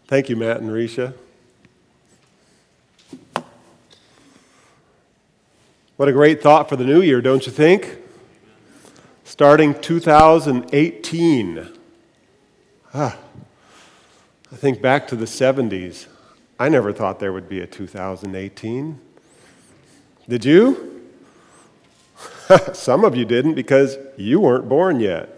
Thank you, Matt and Risha. What a great thought for the new year, don't you think? Starting 2018. I think back to the 70s. I never thought there would be a 2018. Did you? Some of you didn't because you weren't born yet.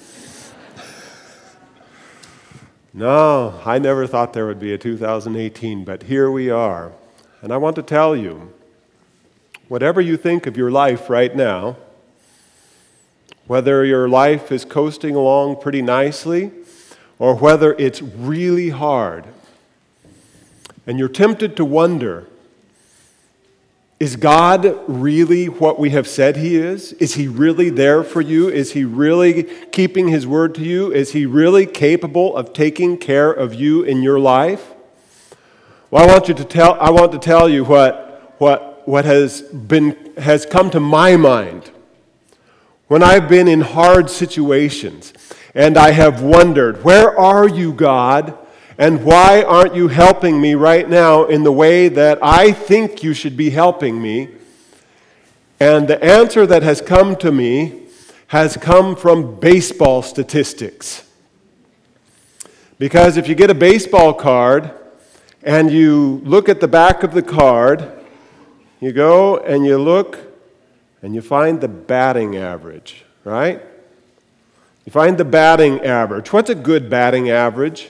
No, I never thought there would be a 2018, but here we are. And I want to tell you, whatever you think of your life right now, whether your life is coasting along pretty nicely or whether it's really hard, and you're tempted to wonder, is God really what we have said He is? Is He really there for you? Is He really keeping His word to you? Is He really capable of taking care of you in your life? Well, I want to tell you what has come to my mind when I've been in hard situations and I have wondered, where are you, God? And why aren't you helping me right now in the way that I think you should be helping me? And the answer that has come to me has come from baseball statistics. Because if you get a baseball card and you look at the back of the card, you go and you look and you find the batting average, right? You find the batting average. What's a good batting average?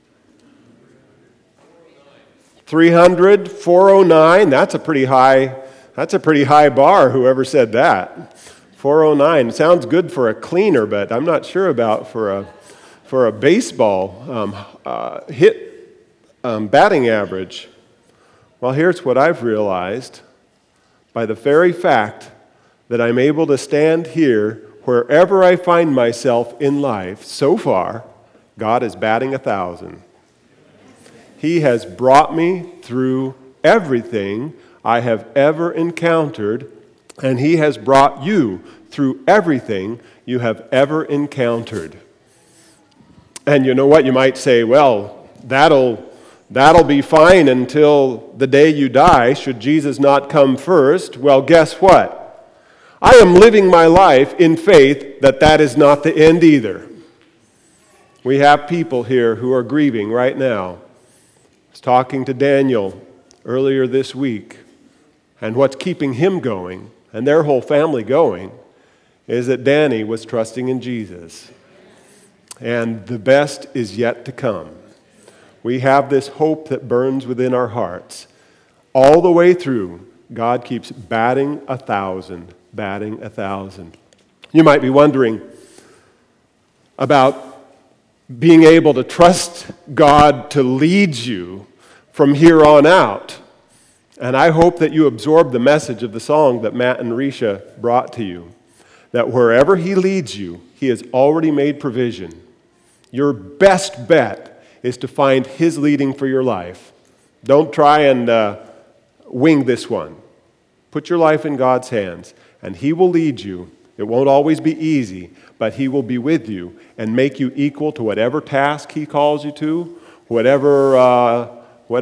300, 409, that's a pretty high bar, whoever said that. 409, sounds good for a cleaner, but I'm not sure about for a baseball batting average. Well, here's what I've realized. By the very fact that I'm able to stand here wherever I find myself in life, so far, God is batting 1,000. He has brought me through everything I have ever encountered, and He has brought you through everything you have ever encountered. And you know what? You might say, well, that'll be fine until the day you die, should Jesus not come first. Well, guess what? I am living my life in faith that is not the end either. We have people here who are grieving right now. I was talking to Daniel earlier this week, and what's keeping him going, and their whole family going, is that Danny was trusting in Jesus. And the best is yet to come. We have this hope that burns within our hearts. All the way through, God keeps batting 1,000, batting 1,000. You might be wondering about being able to trust God to lead you from here on out. And I hope that you absorb the message of the song that Matt and Risha brought to you, that wherever He leads you, He has already made provision. Your best bet is to find His leading for your life. Don't try and wing this one. Put your life in God's hands, and He will lead you. It won't always be easy, but He will be with you and make you equal to whatever task He calls you to, whatever,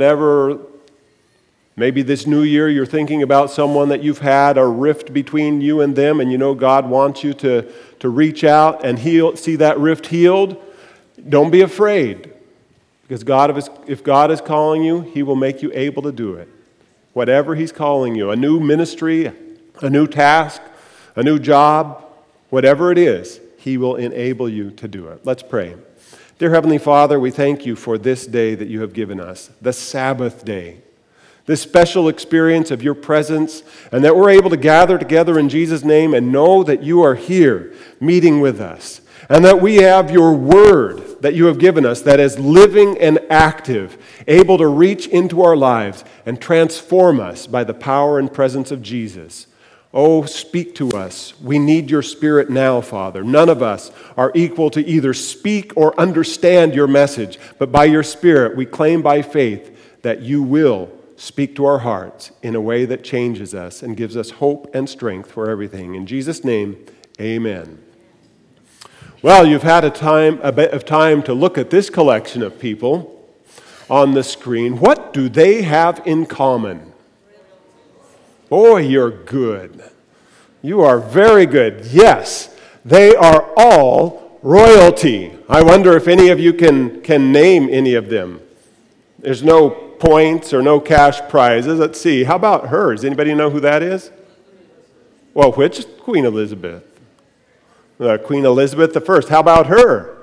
maybe this new year you're thinking about someone that you've had a rift between you and them, and you know God wants you to reach out and see that rift healed. Don't be afraid, because if God is calling you, He will make you able to do it. Whatever He's calling you, a new ministry, a new task, a new job, whatever it is, He will enable you to do it. Let's pray. Dear Heavenly Father, we thank You for this day that You have given us, the Sabbath day, this special experience of Your presence, and that we're able to gather together in Jesus' name and know that You are here meeting with us, and that we have Your word that You have given us that is living and active, able to reach into our lives and transform us by the power and presence of Jesus. Oh, speak to us. We need Your Spirit now, Father. None of us are equal to either speak or understand Your message, but by Your Spirit, we claim by faith that You will speak to our hearts in a way that changes us and gives us hope and strength for everything. In Jesus' name, amen. Well, you've had a bit of time to look at this collection of people. on the screen. What do they have in common? Boy, you're good. You are very good. Yes, they are all royalty. I wonder if any of you can name any of them. There's no points or no cash prizes. Let's see. How about hers? Anybody know who that is? Well, which? Queen Elizabeth. Queen Elizabeth I. How about her?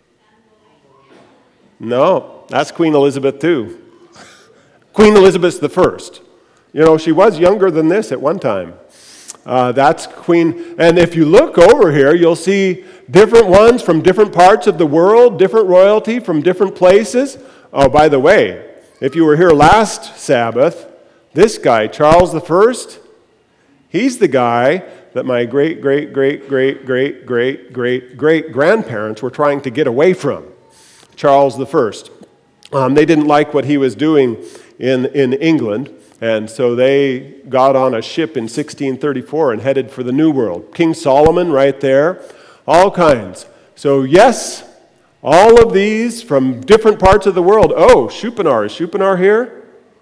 No, that's Queen Elizabeth too. Queen Elizabeth I. You know, she was younger than this at one time. That's Queen. And if you look over here, you'll see different ones from different parts of the world, different royalty from different places. Oh, by the way, if you were here last Sabbath, this guy, Charles I, he's the guy that my great-great-great-great-great-great-great-grandparents were trying to get away from. Charles I. They didn't like what he was doing in England, and so they got on a ship in 1634 and headed for the New World. King Solomon right there, all kinds. So yes, all of these from different parts of the world. Oh, Schupenar. Is Schupenar here?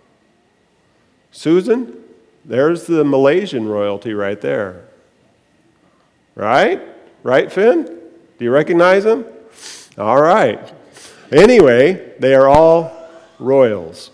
Susan? There's the Malaysian royalty right there. Right? Right, Finn? Do you recognize him? All right. Anyway, they are all royals.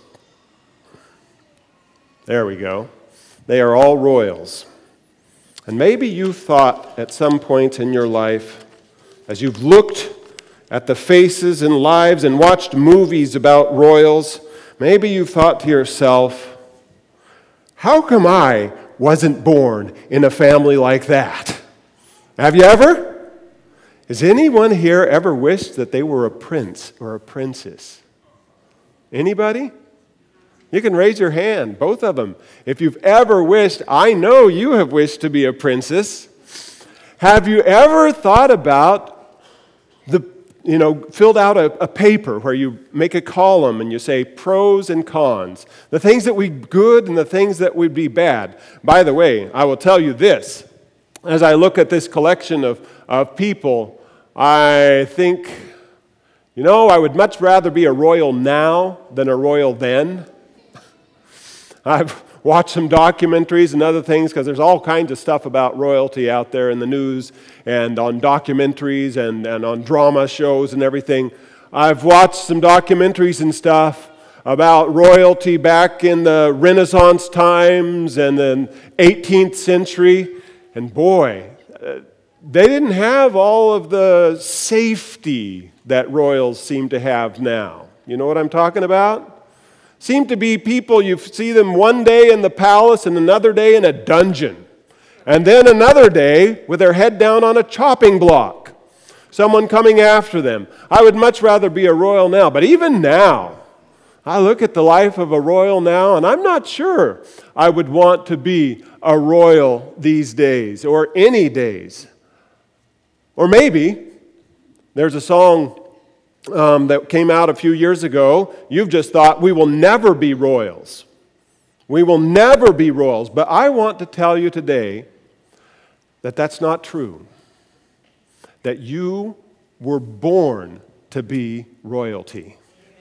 There we go. They are all royals. And maybe you've thought at some point in your life, as you've looked at the faces and lives and watched movies about royals, maybe you've thought to yourself, how come I wasn't born in a family like that? Have you ever? Has anyone here ever wished that they were a prince or a princess? Anybody? You can raise your hand, both of them. If you've ever wished, I know you have wished to be a princess. Have you ever thought about filled out a paper where you make a column and you say pros and cons, the things that would be good and the things that would be bad? By the way, I will tell you this. As I look at this collection of people, I think, I would much rather be a royal now than a royal then. I've watched some documentaries and other things because there's all kinds of stuff about royalty out there in the news and on documentaries and on drama shows and everything. I've watched some documentaries and stuff about royalty back in the Renaissance times and the 18th century. And boy, they didn't have all of the safety that royals seem to have now. You know what I'm talking about? Seem to be people, you see them one day in the palace and another day in a dungeon. And then another day with their head down on a chopping block. Someone coming after them. I would much rather be a royal now. But even now, I look at the life of a royal now, and I'm not sure I would want to be a royal these days or any days. Or maybe there's a song that came out a few years ago. You've just thought, we will never be royals. We will never be royals. But I want to tell you today that that's not true. That you were born to be royalty.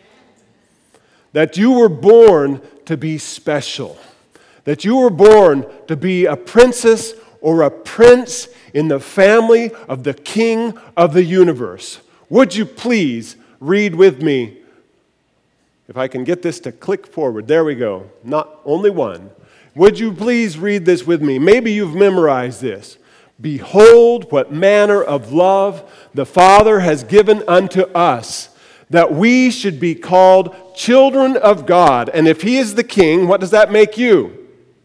That you were born to be special. That you were born to be a princess or a prince in the family of the King of the universe. Would you please read with me? If I can get this to click forward. There we go. Not only one. Would you please read this with me? Maybe you've memorized this. Behold, what manner of love the Father has given unto us, that we should be called children of God. And if He is the King, what does that make you?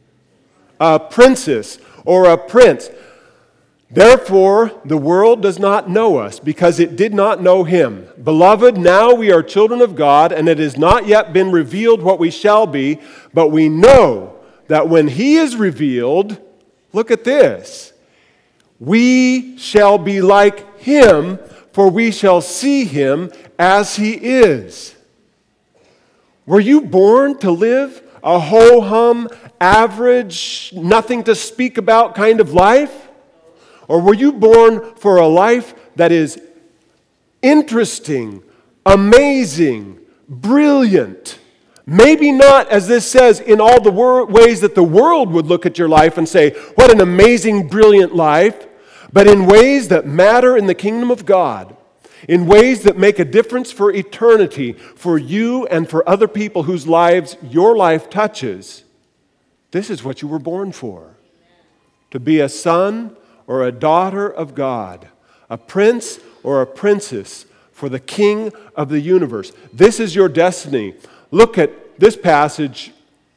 A princess or a prince. Therefore, the world does not know us, because it did not know Him. Beloved, now we are children of God, and it has not yet been revealed what we shall be, but we know that when He is revealed, look at this, we shall be like Him, for we shall see Him as He is. Were you born to live a ho-hum, average, nothing to speak about kind of life? Or were you born for a life that is interesting, amazing, brilliant. Maybe not, as this says, in all the ways that the world would look at your life and say, what an amazing, brilliant life, but in ways that matter in the kingdom of God, in ways that make a difference for eternity, for you and for other people whose lives your life touches. This is what you were born for. To be a son or a daughter of God, a prince or a princess for the King of the universe. This is your destiny. Look at this passage,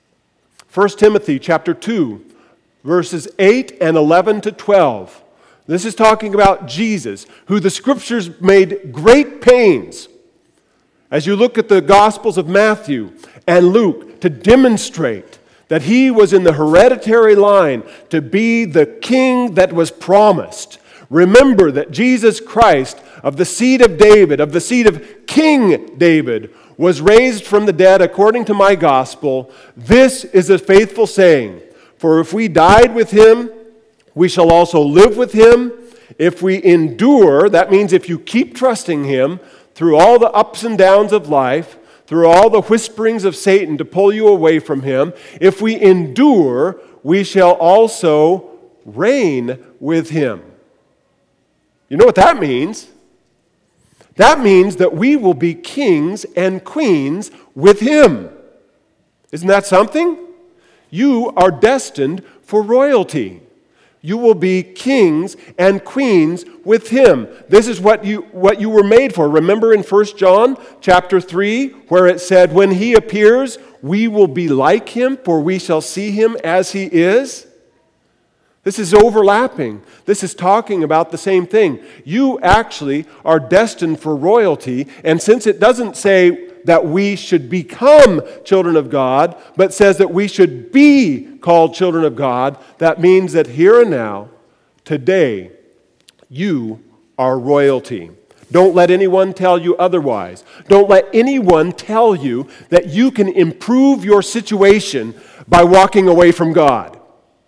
1 Timothy chapter 2, verses 8 and 11 to 12. This is talking about Jesus, who the Scriptures made great pains, as you look at the Gospels of Matthew and Luke, to demonstrate that he was in the hereditary line to be the king that was promised. Remember that Jesus Christ, of the seed of David, of the seed of King David, was raised from the dead according to my gospel. This is a faithful saying. For if we died with him, we shall also live with him. If we endure, that means if you keep trusting him through all the ups and downs of life, through all the whisperings of Satan to pull you away from him, if we endure, we shall also reign with him. You know what that means? That means that we will be kings and queens with him. Isn't that something? You are destined for royalty. You will be kings and queens with him. This is what you were made for. Remember in 1 John chapter 3, where it said, when he appears, we will be like him, for we shall see him as he is. This is overlapping. This is talking about the same thing. You actually are destined for royalty, and since it doesn't say that we should become children of God, but says that we should be called children of God, that means that here and now, today, you are royalty. Don't let anyone tell you otherwise. Don't let anyone tell you that you can improve your situation by walking away from God.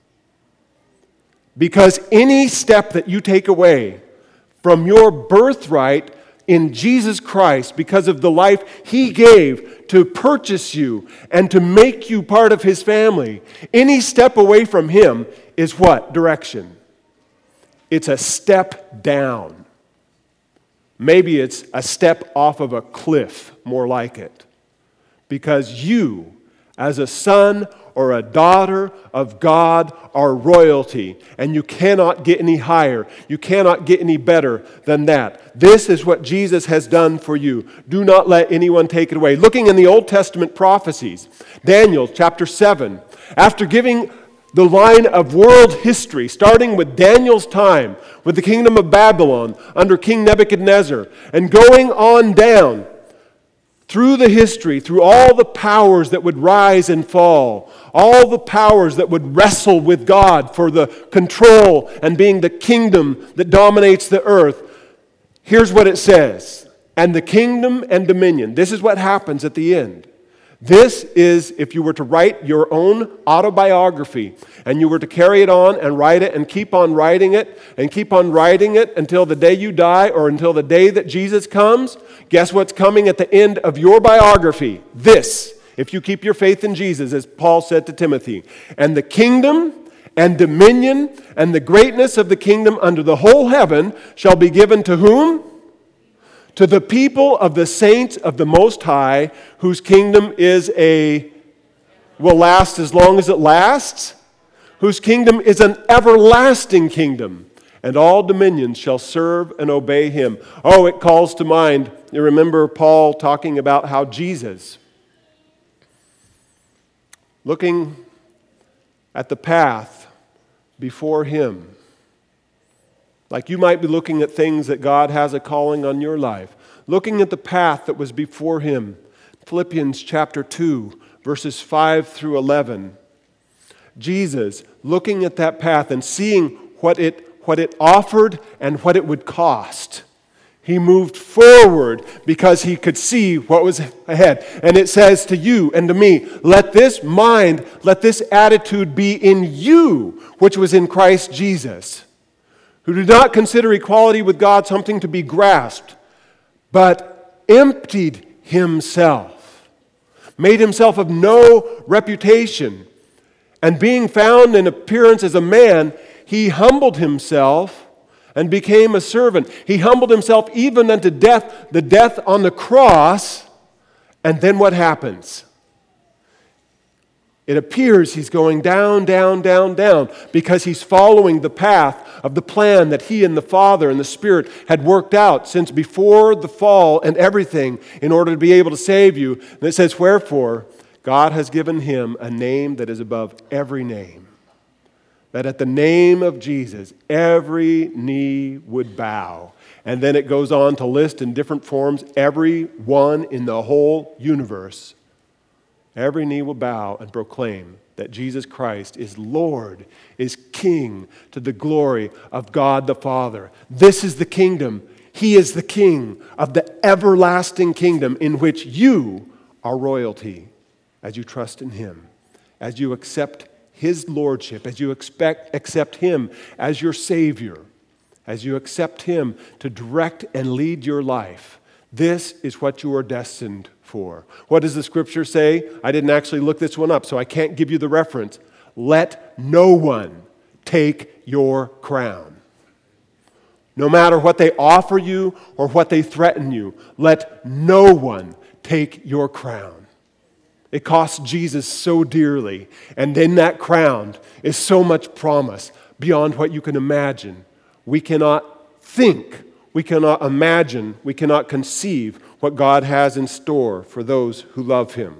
Because any step that you take away from your birthright in Jesus Christ, because of the life he gave to purchase you and to make you part of his family, any step away from him is what? Direction. It's a step down. Maybe it's a step off of a cliff, more like it. Because you, as a son or a daughter of God, are royalty, and you cannot get any higher. You cannot get any better than that. This is what Jesus has done for you. Do not let anyone take it away. Looking in the Old Testament prophecies, Daniel chapter 7, after giving the line of world history, starting with Daniel's time, with the kingdom of Babylon under King Nebuchadnezzar, and going on down through the history, through all the powers that would rise and fall, all the powers that would wrestle with God for the control and being the kingdom that dominates the earth. Here's what it says. And the kingdom and dominion. This is what happens at the end. This is, if you were to write your own autobiography, and you were to carry it on and write it and keep on writing it until the day you die or until the day that Jesus comes, guess what's coming at the end of your biography? This, if you keep your faith in Jesus, as Paul said to Timothy. And the kingdom and dominion and the greatness of the kingdom under the whole heaven shall be given to whom? To the people of the saints of the Most High, whose kingdom will last as long as it lasts, whose kingdom is an everlasting kingdom, and all dominions shall serve and obey him. Oh, it calls to mind, you remember Paul talking about how Jesus, looking at the path before him, like you might be looking at things that God has a calling on your life. Looking at the path that was before him. Philippians chapter 2, verses 5 through 11. Jesus, looking at that path and seeing what it offered and what it would cost. He moved forward because he could see what was ahead. And it says to you and to me, let this mind, let this attitude be in you, which was in Christ Jesus, who did not consider equality with God something to be grasped, but emptied himself, made himself of no reputation, and being found in appearance as a man, he humbled himself and became a servant. He humbled himself even unto death, the death on the cross. And then what happens? It appears he's going down, down, down, down, because he's following the path of the plan that he and the Father and the Spirit had worked out since before the fall and everything in order to be able to save you. And it says, wherefore, God has given him a name that is above every name, that at the name of Jesus, every knee would bow. And then it goes on to list in different forms every one in the whole universe. Every knee will bow and proclaim that Jesus Christ is Lord, is King, to the glory of God the Father. This is the kingdom. He is the King of the everlasting kingdom in which you are royalty as you trust in Him, as you accept His lordship, as you accept Him as your Savior, as you accept Him to direct and lead your life. This is what you are destined for. What does the Scripture say? I didn't actually look this one up, so I can't give you the reference. Let no one take your crown. No matter what they offer you or what they threaten you, let no one take your crown. It cost Jesus so dearly, and in that crown is so much promise beyond what you can imagine. We cannot think, we cannot imagine, we cannot conceive what God has in store for those who love Him.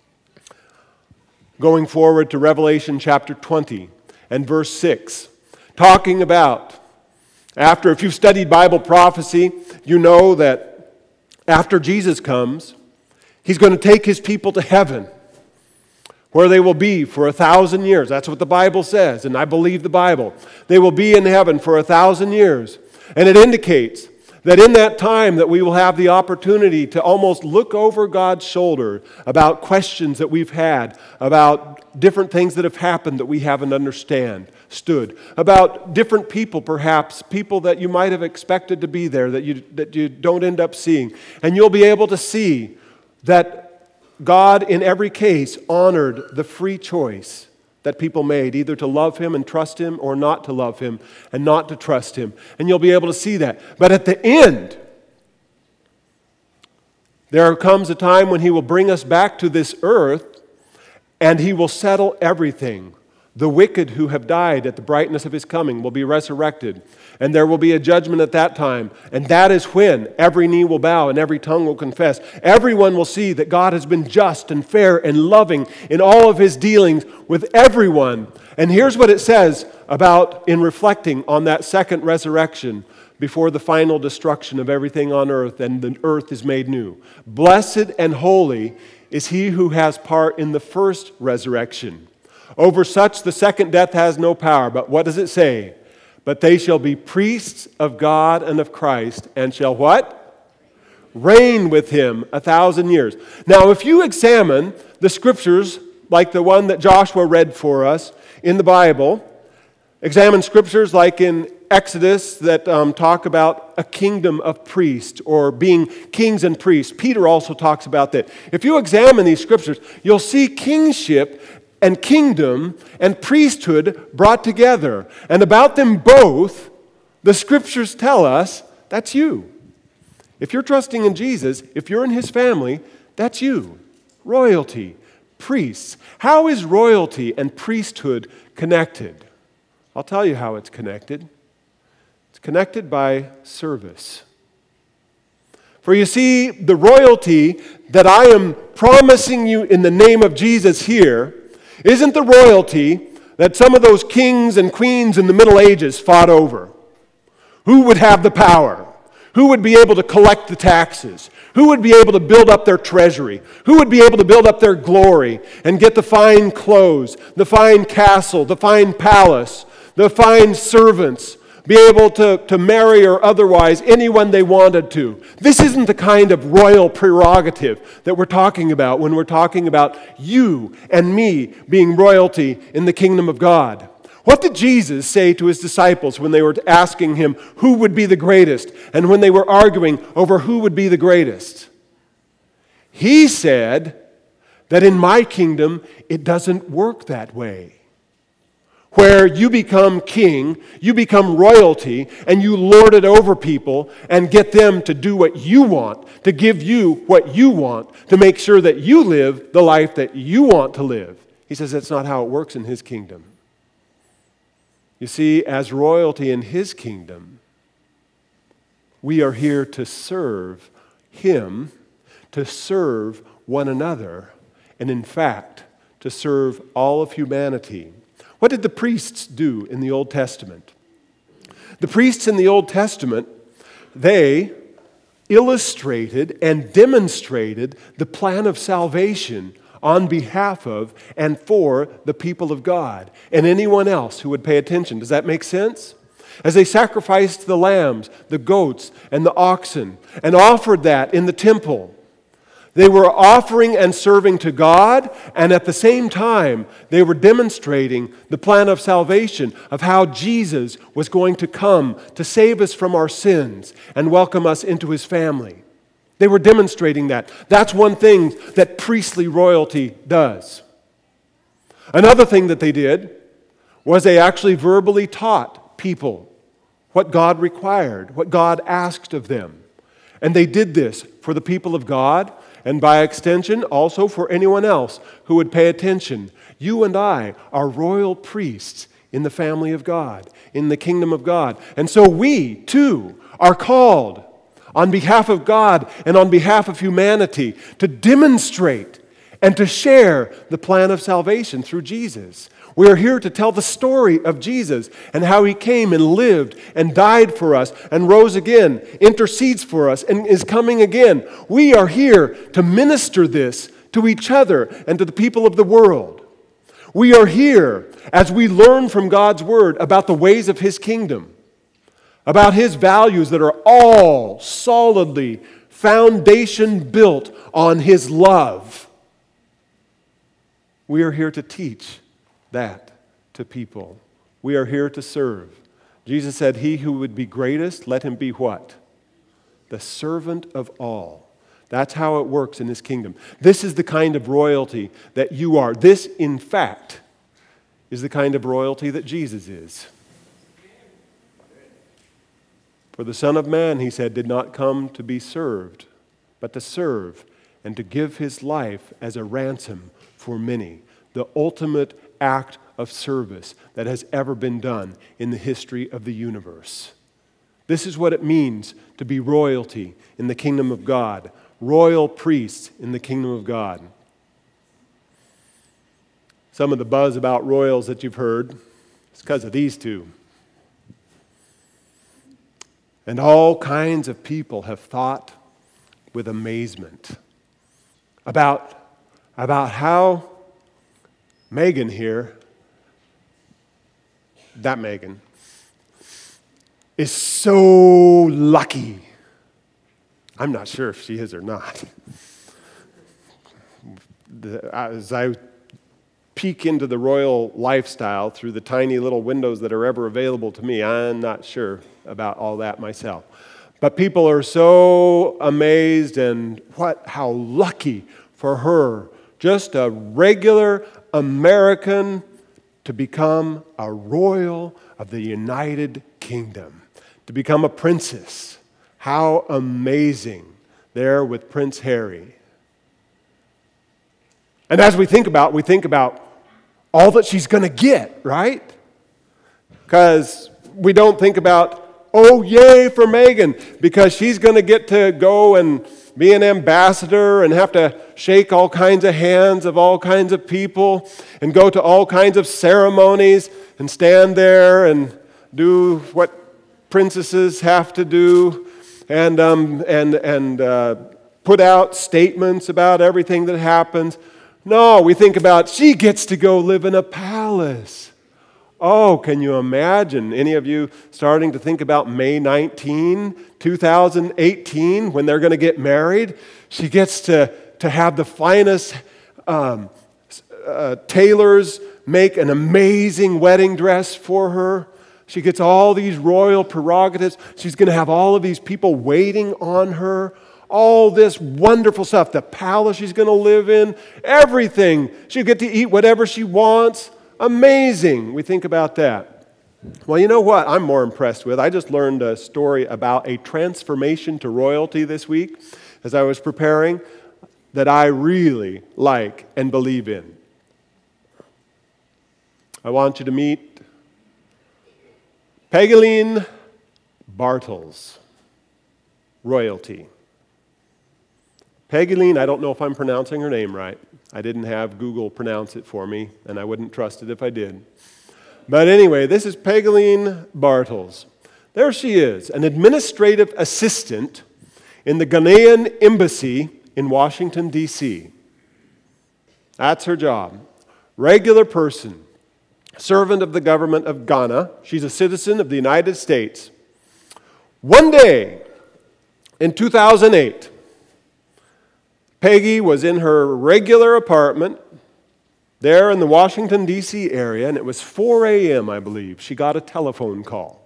Going forward to Revelation chapter 20 and verse 6, talking about, if you've studied Bible prophecy, you know that after Jesus comes, He's going to take His people to heaven, where they will be for 1,000 years. That's what the Bible says, and I believe the Bible. They will be in heaven for 1,000 years. And it indicates that in that time that we will have the opportunity to almost look over God's shoulder about questions that we've had, about different things that have happened that we haven't understood, about different people perhaps, people that you might have expected to be there that you don't end up seeing. And you'll be able to see that God in every case honored the free choice that people made, either to love Him and trust Him or not to love Him and not to trust Him. And you'll be able to see that. But at the end, there comes a time when He will bring us back to this earth and He will settle everything. The wicked who have died at the brightness of His coming will be resurrected. And there will be a judgment at that time. And that is when every knee will bow and every tongue will confess. Everyone will see that God has been just and fair and loving in all of His dealings with everyone. And here's what it says about in reflecting on that second resurrection before the final destruction of everything on earth and the earth is made new. Blessed and holy is he who has part in the first resurrection. Over such the second death has no power. But what does it say? But they shall be priests of God and of Christ, and shall what? Reign with Him 1,000 years. Now, if you examine the Scriptures, like the one that Joshua read for us in the Bible, examine Scriptures like in Exodus that talk about a kingdom of priests or being kings and priests. Peter also talks about that. If you examine these Scriptures, you'll see kingship and kingdom and priesthood brought together. And about them both, the Scriptures tell us, that's you. If you're trusting in Jesus, if you're in His family, that's you. Royalty, priests. How is royalty and priesthood connected? I'll tell you how it's connected. It's connected by service. For you see, the royalty that I am promising you in the name of Jesus here isn't the royalty that some of those kings and queens in the Middle Ages fought over. Who would have the power? Who would be able to collect the taxes? Who would be able to build up their treasury? Who would be able to build up their glory and get the fine clothes, the fine castle, the fine palace, the fine servants, be able to marry or otherwise anyone they wanted to? This isn't the kind of royal prerogative that we're talking about when we're talking about you and me being royalty in the kingdom of God. What did Jesus say to His disciples when they were asking Him who would be the greatest and when they were arguing over who would be the greatest? He said that in my kingdom, it doesn't work that way. Where you become king, you become royalty, and you lord it over people and get them to do what you want, to give you what you want, to make sure that you live the life that you want to live. He says that's not how it works in His kingdom. You see, as royalty in His kingdom, we are here to serve Him, to serve one another, and in fact, to serve all of humanity. What did the priests do in the Old Testament? The priests in the Old Testament, they illustrated and demonstrated the plan of salvation on behalf of and for the people of God and anyone else who would pay attention. Does that make sense? As they sacrificed the lambs, the goats, and the oxen, and offered that in the temple, they were offering and serving to God, and at the same time, they were demonstrating the plan of salvation, of how Jesus was going to come to save us from our sins and welcome us into His family. They were demonstrating that. That's one thing that priestly royalty does. Another thing that they did was they actually verbally taught people what God required, what God asked of them. And they did this for the people of God, and by extension, also for anyone else who would pay attention. You and I are royal priests in the family of God, in the kingdom of God. And so we, too, are called on behalf of God and on behalf of humanity to demonstrate and to share the plan of salvation through Jesus. We are here to tell the story of Jesus and how He came and lived and died for us and rose again, intercedes for us, and is coming again. We are here to minister this to each other and to the people of the world. We are here as we learn from God's Word about the ways of His kingdom, about His values that are all solidly foundation built on His love. We are here to teach that to people. We are here to serve. Jesus said, he who would be greatest, let him be what? The servant of all. That's how it works in His kingdom. This is the kind of royalty that you are. This, in fact, is the kind of royalty that Jesus is. For the Son of Man, He said, did not come to be served, but to serve and to give His life as a ransom for many. The ultimate act of service that has ever been done in the history of the universe. This is what it means to be royalty in the kingdom of God, royal priests in the kingdom of God. Some of the buzz about royals that you've heard is because of these two. And all kinds of people have thought with amazement about how Meghan here, that Meghan, is so lucky. I'm not sure if she is or not. As I peek into the royal lifestyle through the tiny little windows that are ever available to me, I'm not sure about all that myself. But people are so amazed and how lucky for her, just a regular American, to become a royal of the United Kingdom, to become a princess. How amazing there with Prince Harry. And as we think about all that she's going to get, right? Because we don't think about, oh, yay for Meghan, because she's going to get to go and be an ambassador and have to shake all kinds of hands of all kinds of people and go to all kinds of ceremonies and stand there and do what princesses have to do and put out statements about everything that happens. No, we think about she gets to go live in a palace. Oh, can you imagine any of you starting to think about May 19, 2018, when they're going to get married? She gets to have the finest tailors make an amazing wedding dress for her. She gets all these royal prerogatives. She's going to have all of these people waiting on her. all this wonderful stuff. The palace she's going to live in, everything. She'll get to eat whatever she wants. Amazing. We think about that. Well, you know what I'm more impressed with? I just learned a story about a transformation to royalty this week as I was preparing that I really like and believe in. I want you to meet Peggy Bartels, royalty. Peggy, I don't know if I'm pronouncing her name right. I didn't have Google pronounce it for me, and I wouldn't trust it if I did. But anyway, this is Peggy Bartels. There she is, an administrative assistant in the Ghanaian embassy in Washington, D.C. That's her job. Regular person, servant of the government of Ghana. She's a citizen of the United States. One day in 2008, Peggy was in her regular apartment there in the Washington, D.C. area, and it was 4 a.m., I believe. She got a telephone call.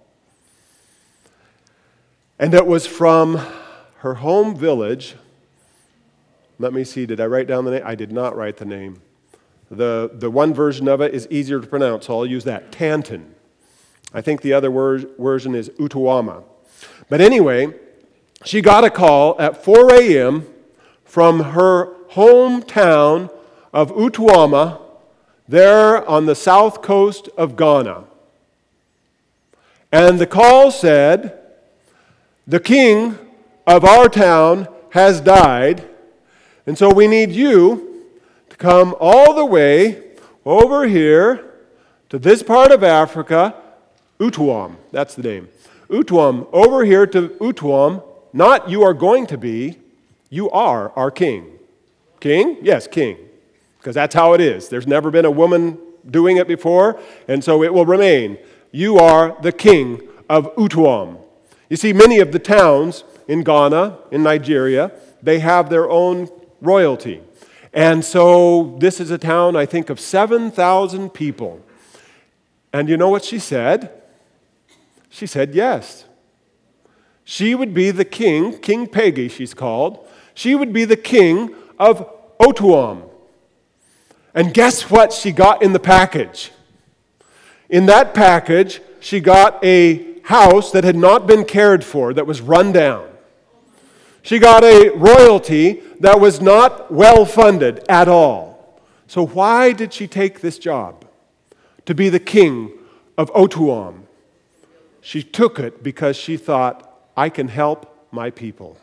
And it was from her home village. Let me see, did I write down the name? I did not write the name. The one version of it is easier to pronounce, so I'll use that, Tanton. I think the other version is Utuama. But anyway, she got a call at 4 a.m. from her hometown of Utuama, there on the south coast of Ghana. And the call said, "The king of our town has died, and so we need you to come all the way over here to this part of Africa, Utuam." That's the name. Utuam, over here to Utuam, not you are going to be, you are our king. King? Yes, king. Because that's how it is. There's never been a woman doing it before, and so it will remain. You are the king of Utuam. You see, many of the towns in Ghana, in Nigeria, they have their own royalty. And so this is a town, I think, of 7,000 people. And you know what she said? She said yes. She would be the king, King Peggy she's called. She would be the king of Utuam. And guess what she got in the package? In that package, she got a house that had not been cared for, that was run down. She got a royalty that was not well funded at all. So why did she take this job? To be the king of Utuam. She took it because she thought, I can help my people.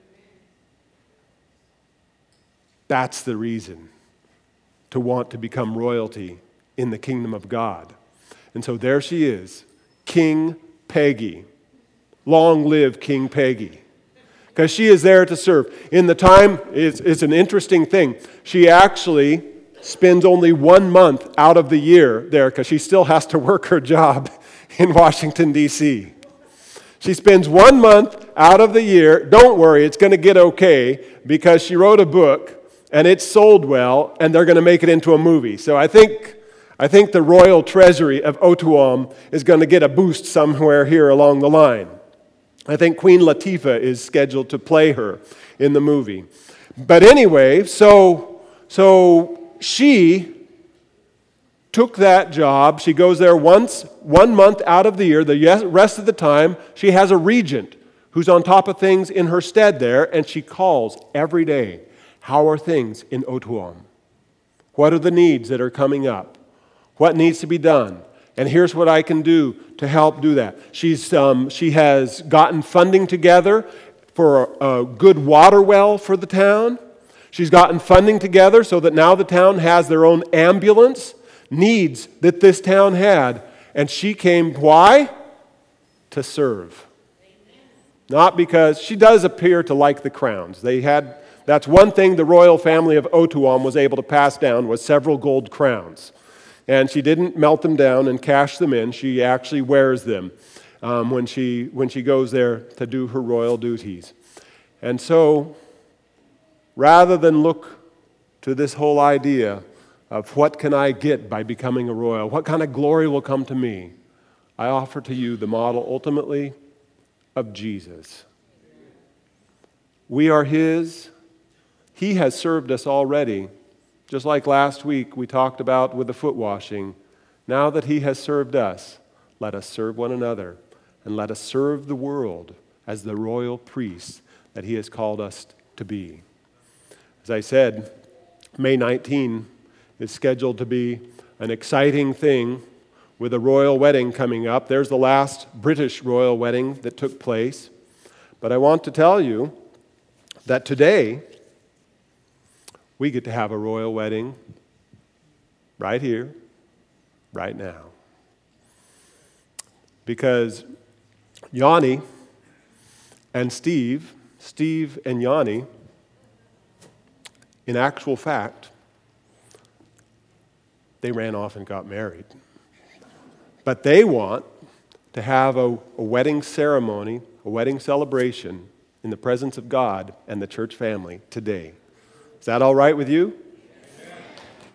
That's the reason to want to become royalty in the kingdom of God. And so there she is, King Peggy. Long live King Peggy. Because she is there to serve. In the time, it's an interesting thing. She actually spends only 1 month out of the year there because she still has to work her job in Washington, D.C. She spends 1 month out of the year. Don't worry, it's going to get okay because she wrote a book and it's sold well and they're going to make it into a movie. So I think the royal treasury of Utuam is going to get a boost somewhere here along the line. I think Queen Latifah is scheduled to play her in the movie. But anyway, so she took that job. She goes there 1 month out of the year. The rest of the time, she has a regent who's on top of things in her stead there, and she calls every day. How are things in Utuam? What are the needs that are coming up? What needs to be done? And here's what I can do to help do that. She has gotten funding together for a good water well for the town. She's gotten funding together so that now the town has their own ambulance, needs that this town had. And she came, why? To serve. Not because she does appear to like the crowns. That's one thing the royal family of Utuam was able to pass down was several gold crowns. And she didn't melt them down and cash them in. She actually wears them when she goes there to do her royal duties. And so, rather than look to this whole idea of what can I get by becoming a royal, what kind of glory will come to me, I offer to you the model ultimately of Jesus. We are His. He has served us already. Just like last week we talked about with the foot washing. Now that He has served us, let us serve one another, and let us serve the world as the royal priests that He has called us to be. As I said, May 19 is scheduled to be an exciting thing with a royal wedding coming up. There's the last British royal wedding that took place. But I want to tell you that today we get to have a royal wedding right here, right now. Because Yanni and Steve and Yanni, in actual fact, they ran off and got married. But they want to have a wedding ceremony, a wedding celebration in the presence of God and the church family today. Is that all right with you?